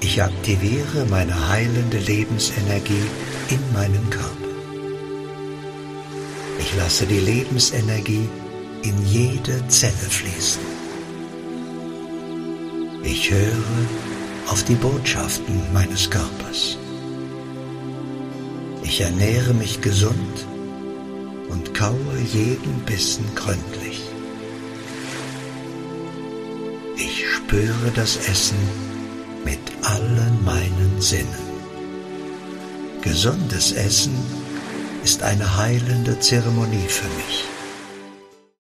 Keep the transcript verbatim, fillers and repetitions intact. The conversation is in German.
Ich aktiviere meine heilende Lebensenergie in meinen Körper. Ich lasse die Lebensenergie in jede Zelle fließen. Ich höre auf die Botschaften meines Körpers. Ich ernähre mich gesund und kaue jeden Bissen gründlich. Ich spüre das Essen mit allen meinen Sinnen. Gesundes Essen ist eine heilende Zeremonie für mich.